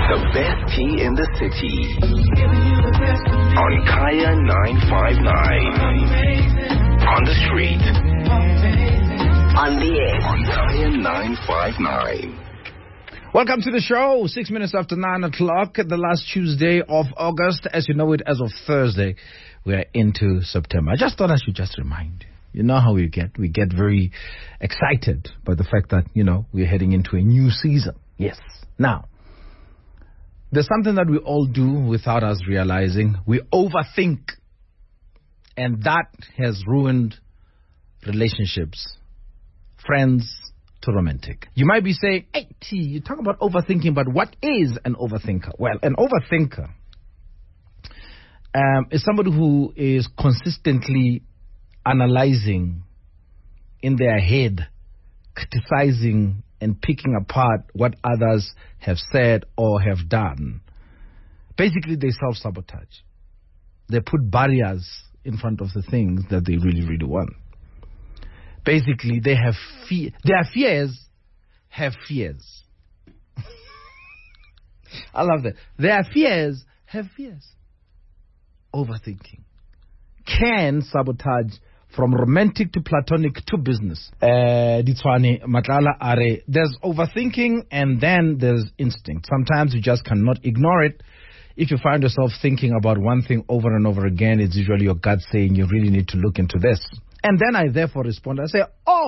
The best tea in the city. On Kaya 959. On the street. On the air. On Kaya 959. Welcome to the show. 6 minutes after 9 o'clock, the last Tuesday of August. As you know it, as of Thursday, we are into September. I just thought I should just remind you. You know how we get. We get very excited by the fact that, we're heading into a new season. Yes. Now, there's something that we all do without us realizing. We overthink. And that has ruined relationships, friends to romantic. You might be saying, hey, T, you talk about overthinking, but what is an overthinker? Well, an overthinker is somebody who is consistently analyzing in their head, criticizing and picking apart what others have said or have done. Basically, they self-sabotage. They put barriers in front of the things that they really, really want. Basically, they have fear. Their fears have fears. I love that. Their fears have fears. Overthinking can sabotage from romantic to platonic to business. There's overthinking and then there's instinct. Sometimes you just cannot ignore it. If you find yourself thinking about one thing over and over again, it's usually your gut saying you really need to look into this. And then I therefore respond. I say,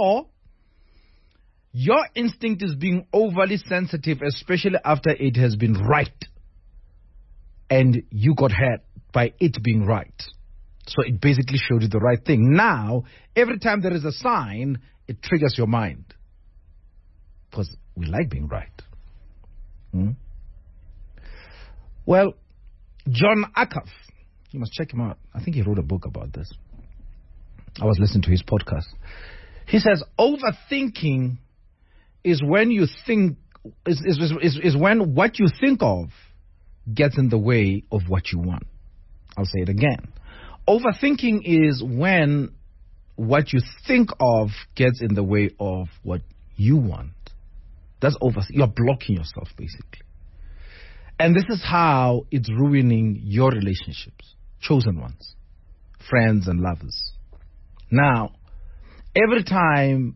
your instinct is being overly sensitive, especially after it has been right. And you got hurt by it being right. So it basically showed you the right thing. Now, every time there is a sign, it triggers your mind. Because we like being right. Well, Jon Acuff, you must check him out. I think he wrote a book about this. I was listening to his podcast. He says, overthinking is when you think, is when what you think of gets in the way of what you want. I'll say it again. Overthinking is when what you think of gets in the way of what you want. That's you're blocking yourself, basically. And this is how it's ruining your relationships, chosen ones, friends and lovers. Now, every time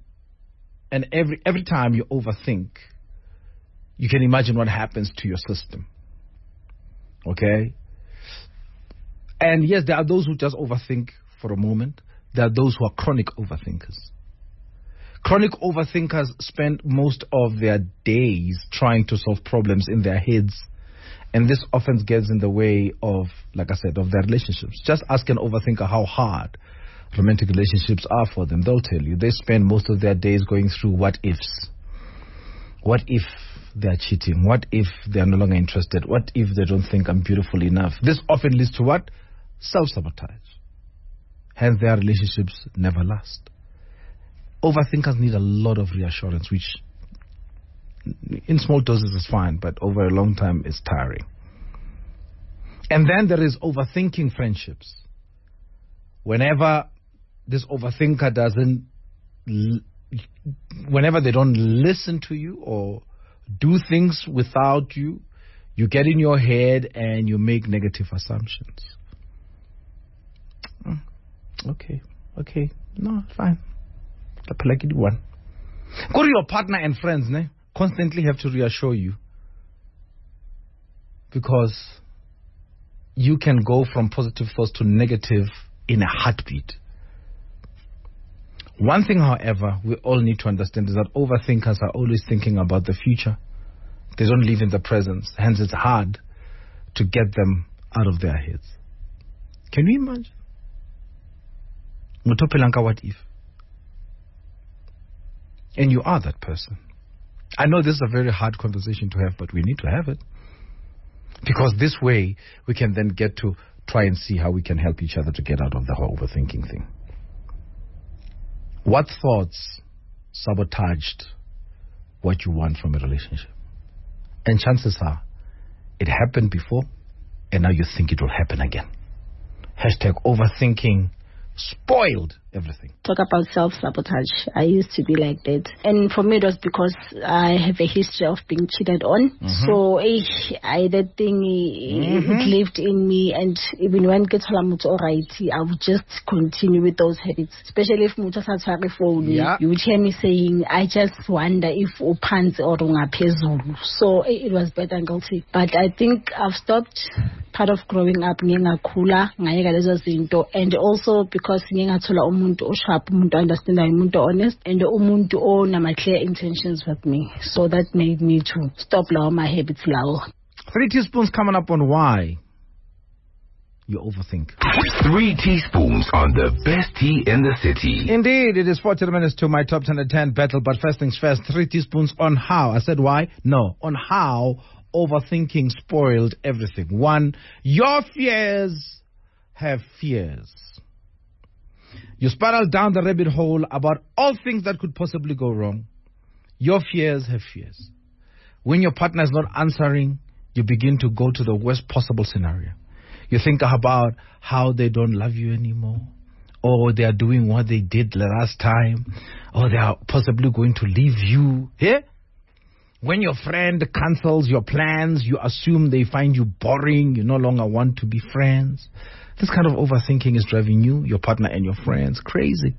you overthink, you can imagine what happens to your system. Okay? And yes, there are those who just overthink for a moment. There are those who are chronic overthinkers. Chronic overthinkers spend most of their days trying to solve problems in their heads. And this often gets in the way of, like I said, of their relationships. Just ask an overthinker how hard romantic relationships are for them. They'll tell you. They spend most of their days going through what ifs. What if they're cheating? What if they're no longer interested? What if they don't think I'm beautiful enough? This often leads to what? Self-sabotage. Hence, their relationships never last. Overthinkers need a lot of reassurance, which in small doses is fine, but over a long time is tiring. And then there is overthinking friendships. Whenever this overthinker whenever they don't listen to you or do things without you, you get in your head and you make negative assumptions. Okay. No, fine. Like it one. Go to your partner and friends, constantly have to reassure you. Because you can go from positive thoughts to negative in a heartbeat. One thing, however, we all need to understand is that overthinkers are always thinking about the future. They don't live in the present. Hence, it's hard to get them out of their heads. Can you imagine? What if? And you are that person. I know this is a very hard conversation to have, but we need to have it. Because this way, we can then get to try and see how we can help each other to get out of the whole overthinking thing. What thoughts sabotaged what you want from a relationship? And chances are, it happened before, and now you think it will happen again. # overthinking spoiled everything. Talk about self-sabotage. I used to be like that. And for me, it was because I have a history of being cheated on. So that thing, it lived in me. And even when get alright, I would just continue with those habits. Especially if mucha satshware phone, you would hear me saying, I just wonder if uphansi or ungapezulu. So it was better and guilty. But I think I've stopped. Part of growing up, and also because umuntu osharp, umuntu understanding, umuntu honest, and umuntu ona clear intentions with me. So that made me to stop my habits. 3 teaspoons coming up on why you overthink. 3 teaspoons on the best tea in the city. Indeed, it is 40 minutes to my top 10 and 10 battle, but first things first, 3 teaspoons on how. I said why? No, on how overthinking spoiled everything. 1, your fears have fears. You spiral down the rabbit hole about all things that could possibly go wrong. Your fears have fears. When your partner is not answering, you begin to go to the worst possible scenario. You think about how they don't love you anymore, or they are doing what they did the last time, or they are possibly going to leave you. Yeah? When your friend cancels your plans, you assume they find you boring, you no longer want to be friends. This kind of overthinking is driving you, your partner, and your friends crazy.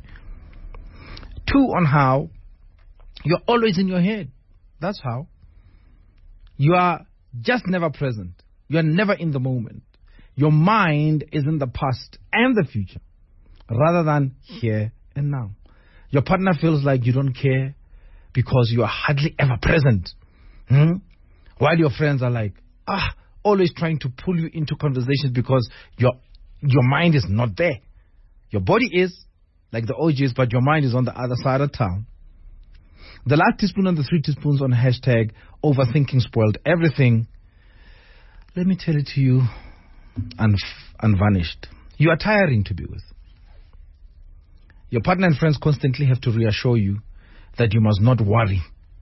2, on how you're always in your head. That's how. You are just never present. You are never in the moment. Your mind is in the past and the future, rather than here and now. Your partner feels like you don't care because you are hardly ever present. While your friends are like, always trying to pull you into conversations because your mind is not there. Your body is, like the OGs, but your mind is on the other side of town. The last teaspoon and the 3 teaspoons on hashtag overthinking spoiled everything. Let me tell it to you, unvanished. You are tiring to be with. Your partner and friends constantly have to reassure you that you must not worry,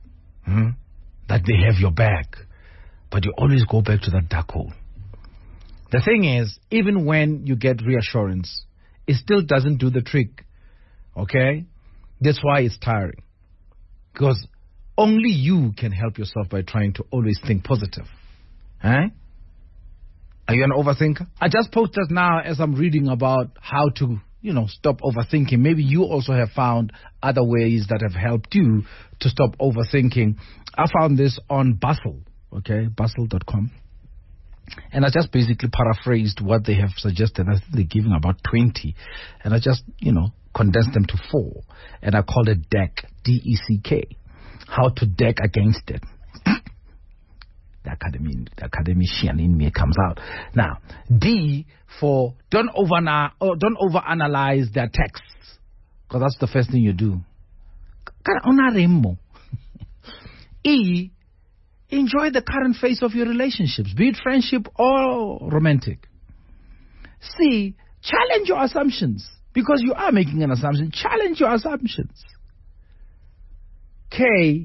that they have your back. But you always go back to that dark hole. The thing is, even when you get reassurance, it still doesn't do the trick. Okay? That's why it's tiring. Because only you can help yourself by trying to always think positive. Are you an overthinker? I just posted now as I'm reading about how to, stop overthinking. Maybe you also have found other ways that have helped you to stop overthinking. I found this on Bustle, bustle.com. And I just basically paraphrased what they have suggested. I think they're giving about 20. And I just, condensed them to 4. And I called it DECK, D-E-C-K. How to deck against it. The academician in me comes out. Now, D for don't overanalyze their texts. Because that's the first thing you do. E, enjoy the current phase of your relationships, be it friendship or romantic. C, challenge your assumptions. Because you are making an assumption. Challenge your assumptions. K,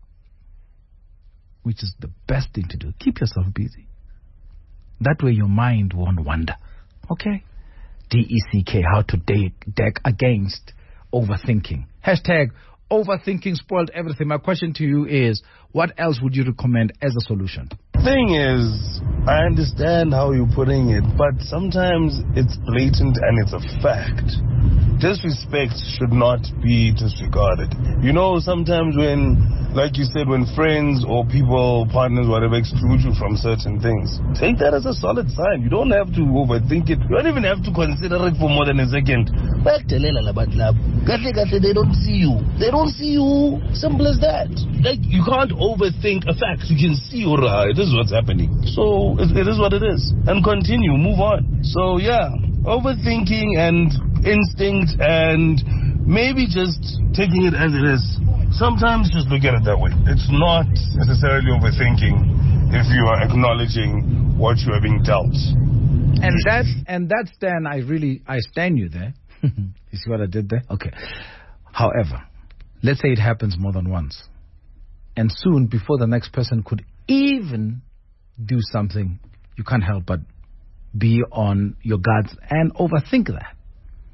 which is the best thing to do, keep yourself busy. That way your mind won't wander. Okay? DECK, how to deck against overthinking. Hashtag overthinking spoiled everything. My question to you is, what else would you recommend as a solution? Thing is, I understand how you're putting it, but sometimes it's blatant and it's a fact. Disrespect should not be disregarded. Sometimes when, like you said, when friends or people, partners, whatever, exclude you from certain things, take that as a solid sign. You don't have to overthink it. You don't even have to consider it for more than a second. They don't see you. They don't see you. Simple as that. Like, you can't overthink a fact. You can see, this is what's happening. So, it is what it is. And continue, move on. So, yeah, overthinking and instinct and maybe just taking it as it is. Sometimes just look at it that way. It's not necessarily overthinking if you are acknowledging what you are being dealt. And that's then I stand you there. You see what I did there? Okay. However, let's say it happens more than once. And soon, before the next person could even do something, you can't help but be on your guards and overthink that.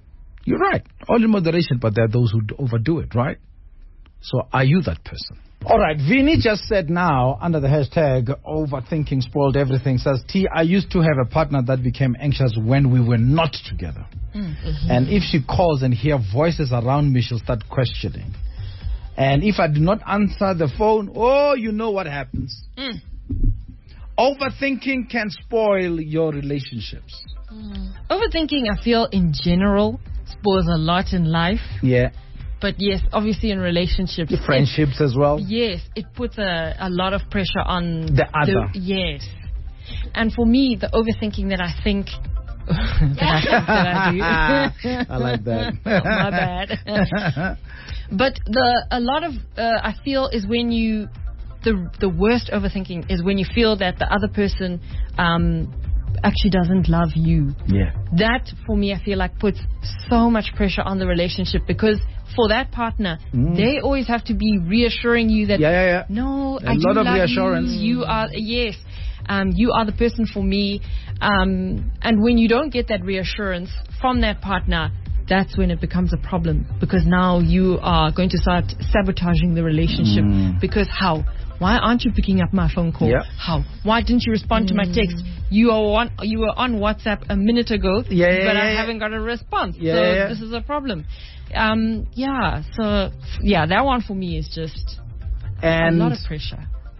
You're right. All in moderation, but there are those who overdo it, right? So are you that person? All right, Vinny just said now, under the hashtag overthinking spoiled everything, says, T, I used to have a partner that became anxious when we were not together. Mm-hmm. And if she calls and hear voices around me, she'll start questioning. And if I do not answer the phone, you know what happens. Overthinking can spoil your relationships. Overthinking, I feel, in general, spoils a lot in life. Yeah. But yes, obviously in relationships. Friendships as well. Yes, it puts a lot of pressure on the other. Yes. And for me, the overthinking that I think that I do. I like that. My bad. But I feel is when you, the worst overthinking is when you feel that the other person actually doesn't love you. Yeah. That, for me, I feel like puts so much pressure on the relationship, because for that partner, they always have to be reassuring you that, no, I do love reassurance. You are, yes, you are the person for me. And when you don't get that reassurance from that partner, that's when it becomes a problem, because now you are going to start sabotaging the relationship. Because how? Why aren't you picking up my phone call? Yeah. How? Why didn't you respond to my text? You were on WhatsApp a minute ago, but I haven't got a response. This is a problem. That one for me is just a lot of pressure.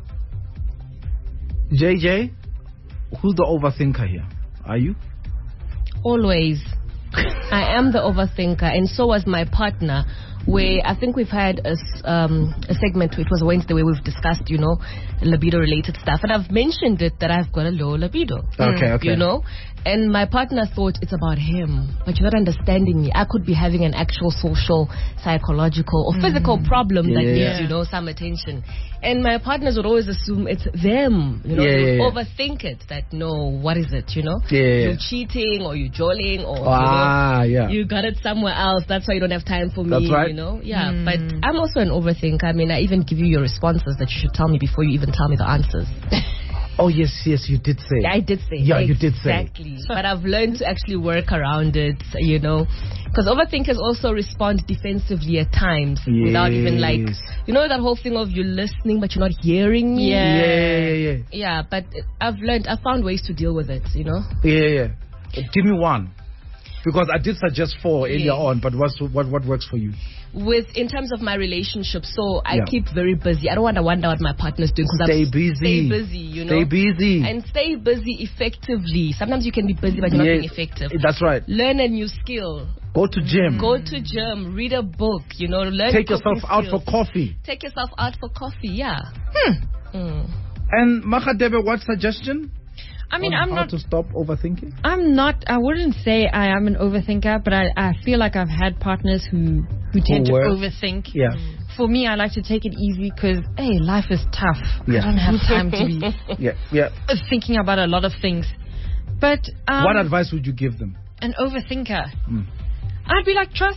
JJ, who's the overthinker here? Are you? Always. I am the overthinker, and so was my partner. Where I think we've had a segment, it was Wednesday, where we've discussed, libido-related stuff. And I've mentioned it that I've got a low libido. Okay. And my partner thought it's about him. But you're not understanding me. I could be having an actual social, psychological, or physical problem that needs, some attention. And my partners would always assume it's them. They would overthink it. That, no, what is it, You're cheating, or you're jolling, or, you got it somewhere else. That's why you don't have time for me. That's right. But I'm also an overthinker. I mean, I even give you your responses that you should tell me before you even tell me the answers. Oh, yes, you did say. I did say. Yeah, you did say. Exactly. But I've learned to actually work around it, because overthinkers also respond defensively at times without even that whole thing of you're listening but you're not hearing me. Yeah, but I found ways to deal with it, Give me one. Because I did suggest 4 earlier on, but what works for you? In terms of my relationship, so I keep very busy. I don't want to wonder what my partner's doing, because Stay busy. Stay busy, and stay busy effectively. Sometimes you can be busy, but you're not being effective. That's right. Learn a new skill. Go to gym. Read a book. Learn. Take yourself out for coffee. Yeah. And Makadebe, what suggestion? I mean, I'm not to stop overthinking. I wouldn't say I am an overthinker, but I feel like I've had partners who tend to overthink. Yeah. For me, I like to take it easy, because life is tough. I don't have time to be thinking about a lot of things. But what advice would you give them? An overthinker. I'd be like, trust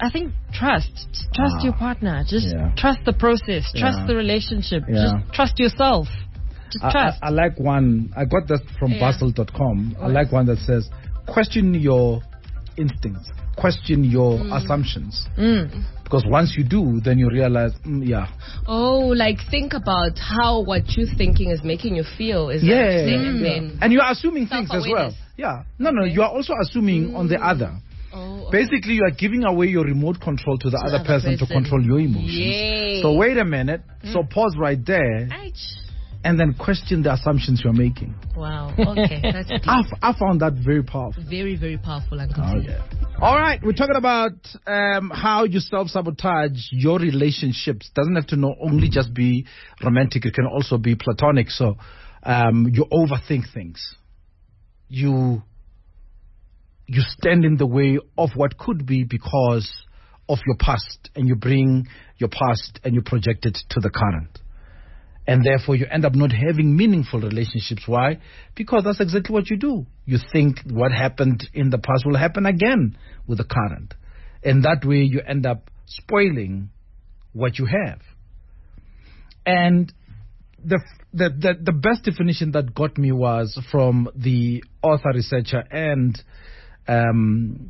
your partner. Just trust the process. Trust the relationship. Just trust yourself. I like one. I got that from Basel.com. I like one that says, question your instincts, question your assumptions. Because once you do, then you realize, think about how what you're thinking is making you feel. And you're assuming things as well. Yeah. No, you are also assuming on the other. Basically, you are giving away your remote control to the other person to control your emotions. So wait a minute. So pause right there. And then question the assumptions you're making. Wow. Okay. That's deep. I found that very powerful. Very, very powerful, Uncle. All right. We're talking about how you self-sabotage your relationships. Doesn't have to only just be romantic. It can also be platonic. So you overthink things. You stand in the way of what could be because of your past. And you bring your past and you project it to the current. And therefore, you end up not having meaningful relationships. Why? Because that's exactly what you do. You think what happened in the past will happen again with the current. And that way, you end up spoiling what you have. And the best definition that got me was from the author, researcher, and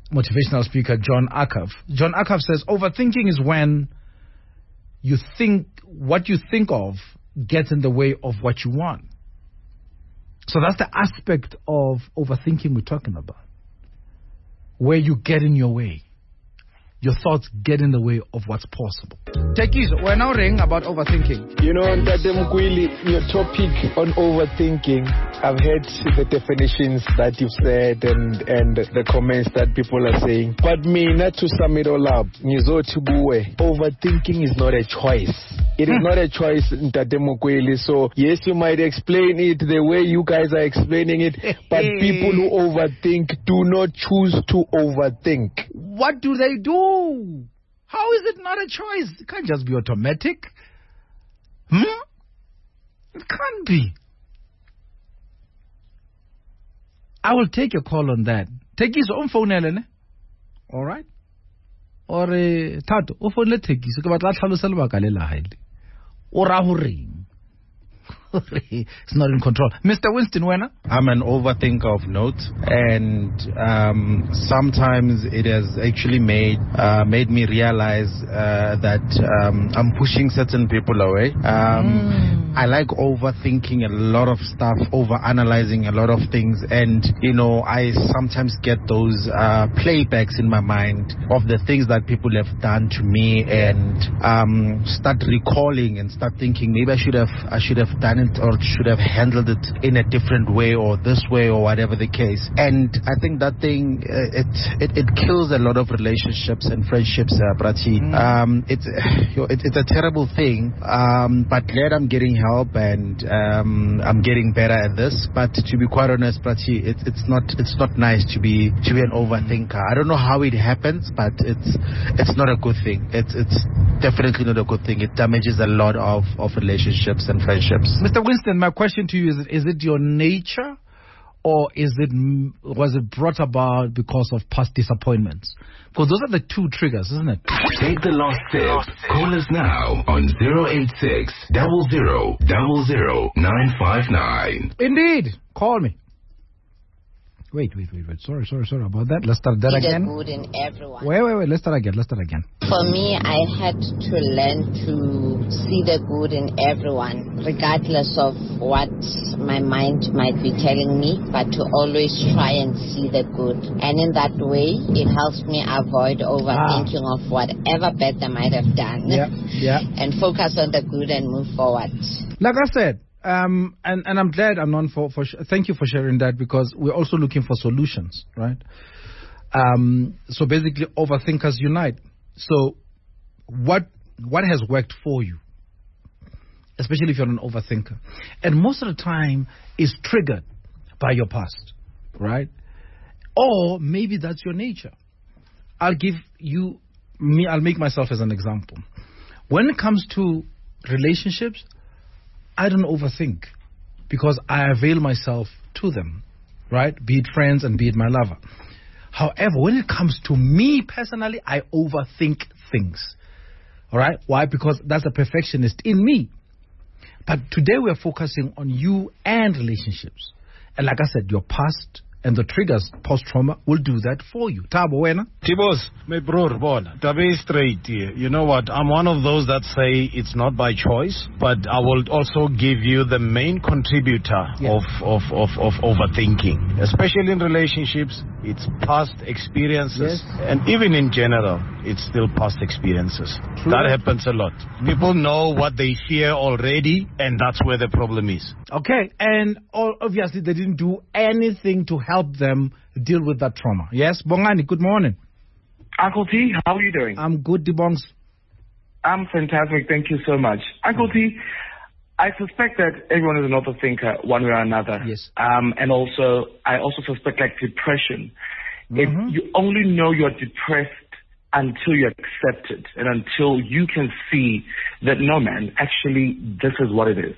motivational speaker John Acuff. John Acuff says, overthinking is when you think what you think of gets in the way of what you want. So that's the aspect of overthinking we're talking about, where you get in your way. Your thoughts get in the way of what's possible. Tekies, we're now ringing about overthinking. You know, Ntate Mkwili, your topic on overthinking, I've heard the definitions that you've said and the comments that people are saying. But me, not to sum it all up, overthinking is not a choice. It is not a choice, Ntate Mkwili. So, yes, you might explain it the way you guys are explaining it, but people who overthink do not choose to overthink. What do they do? How is it not a choice? It can't just be automatic. It can't be. I will take a call on that. Take his own phone, Ellen. All right? Or Tato, o phone le tekisi ke batla tlhalosa lebaka le la haile. O ra ho reng? It's not in control. Mr. Winston Wena? I'm an overthinker of note, and sometimes it has actually made me realize that I'm pushing certain people away. I like overthinking a lot of stuff, overanalyzing a lot of things, and I sometimes get those playbacks in my mind of the things that people have done to me, and start recalling and start thinking maybe I should have done it or should have handled it in a different way or this way or whatever the case. And I think that thing it kills a lot of relationships and friendships, Prati. It's a terrible thing, but glad I'm getting help and I'm getting better at this. But to be quite honest, Prati, it's not nice to be an overthinker. I don't know how it happens, but it's not a good thing. It's definitely not a good thing. It damages a lot of relationships and friendships. Mr. Winston, my question to you is it your nature, or was it brought about because of past disappointments? Because those are the two triggers, isn't it? Take the last tip. Call us now on 086 00 959. Indeed. Call me. Wait. Sorry about that. Let's start that again. See the good in everyone. Wait. Let's start again. For me, I had to learn to see the good in everyone, regardless of what my mind might be telling me, but to always try and see the good. And in that way, it helps me avoid overthinking of whatever bad they might have done. Yeah. And focus on the good and move forward. Like I said, and I'm glad I'm on for thank you for sharing that, because we're also looking for solutions, right? So basically, overthinkers unite. So what has worked for you, especially if you're an overthinker, and most of the time is triggered by your past, right? Or maybe that's your nature. I'll make myself as an example. When it comes to relationships, I don't overthink because I avail myself to them, right? Be it friends and be it my lover. However, when it comes to me personally, I overthink things. All right? Why? Because that's a perfectionist in me. But today we're focusing on you and relationships. And like I said, your past and the triggers post-trauma will do that for you. Tabo, wena? Tibos, my brother, Tabe straight here. You know what? I'm one of those that say it's not by choice, but I will also give you the main contributor of overthinking. Especially in relationships, it's past experiences. Yes. And even in general, it's still past experiences. True. That happens a lot. People know what they fear already, and that's where the problem is. Okay, and obviously they didn't do anything to help them deal with that trauma. Yes, Bongani, good morning. Uncle T, how are you doing? I'm good, Dibongs. I'm fantastic, thank you so much. Uncle T, I suspect that everyone is an overthinker one way or another. Yes. And also, I also suspect like depression. If you only know you're depressed until you accept it and until you can see that, no man, actually this is what it is.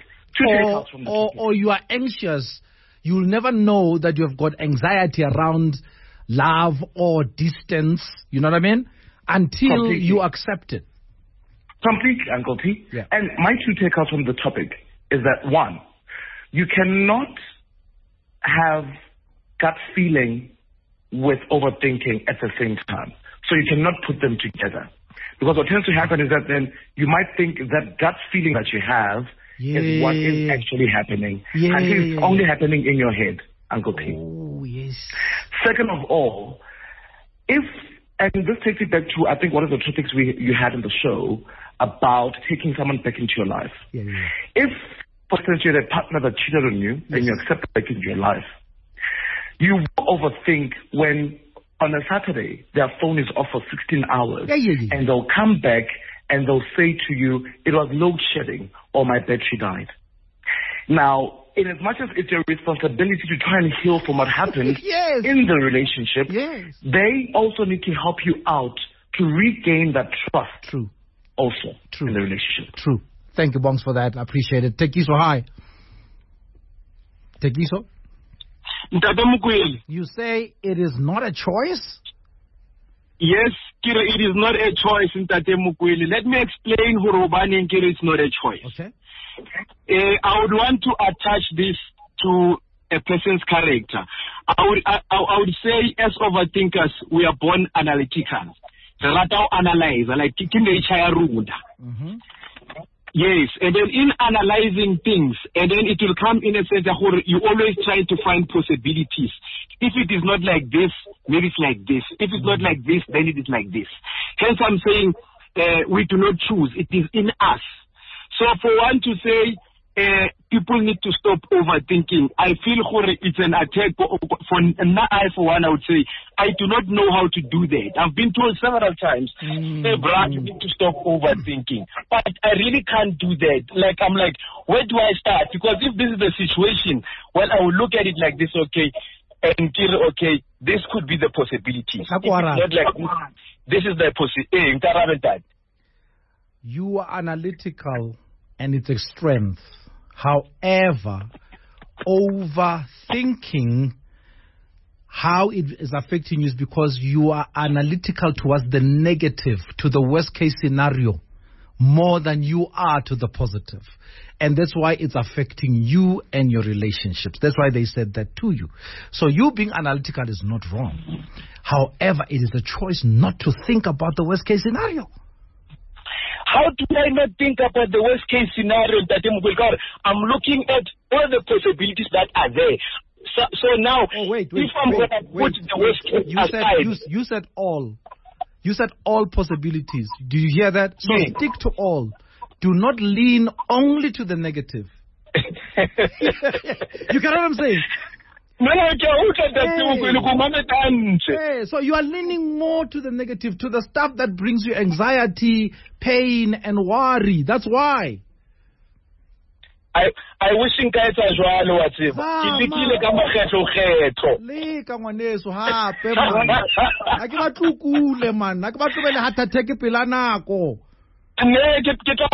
Or you are anxious. You'll never know that you have got anxiety around love or distance, you know what I mean? Until you accept it. Completely, Uncle T. Yeah. And my two takeouts from the topic is that, one, you cannot have gut feeling with overthinking at the same time. So you cannot put them together. Because what tends to happen is that then you might think that gut feeling that you have is what is actually happening. Yeah. And it's only happening in your head, Uncle P. Oh, yes. Second of all, and this takes it back to, I think, one of the topics you had in the show about taking someone back into your life. If, for instance, you had a partner that cheated on you and you accept back into your life, you overthink when on a Saturday their phone is off for 16 hours and they'll come back and they'll say to you, it was load shedding or my battery died. Now, in as much as it's your responsibility to try and heal from what happened in the relationship, they also need to help you out to regain that trust. Also in the relationship. True. Thank you, Bongs, for that. I appreciate it. Tekiso, hi. Tekiso? You say it is not a choice? Yes, Kira, it is not a choice in Tate Mukweli. Let me explain who Robani and Kira, it's not a choice. Okay. I would want to attach this to a person's character. I would say, as overthinkers, we are born analytical. Analyze, like yes, and then in analyzing things, and then it will come in a sense that you always try to find possibilities. If it is not like this, maybe it's like this. If it's not like this, then it is like this. Hence, I'm saying we do not choose. It is in us. So for one to say, people need to stop overthinking. I feel it's an attack. For one, I would say, I do not know how to do that. I've been told several times, hey, Brad, you need to stop overthinking. But I really can't do that. I'm like, where do I start? Because if this is the situation, well, I will look at it like this, okay, and okay, this could be the possibility. If it's not like this is the possibility. You are analytical, and it's a strength. However, overthinking how it is affecting you is because you are analytical towards the negative, to the worst case scenario, more than you are to the positive. And that's why it's affecting you and your relationships. That's why they said that to you. So you being analytical is not wrong. However, it is a choice not to think about the worst case scenario. How do I not think about the worst case scenario that I'm looking at all the possibilities that are there. So now, if I'm going to put the worst case aside. You said all. You said all possibilities. Do you hear that? So stick to all. Do not lean only to the negative. You get what I'm saying? So you are leaning more to the negative, to the stuff that brings you anxiety, pain, and worry. That's why. I wish in guys as well. Thank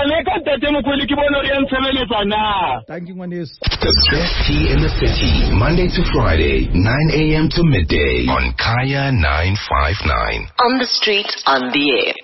you, Manis. The best tea in the city, Monday to Friday, 9 a.m. to midday on Kaya 959. On the street, on the air.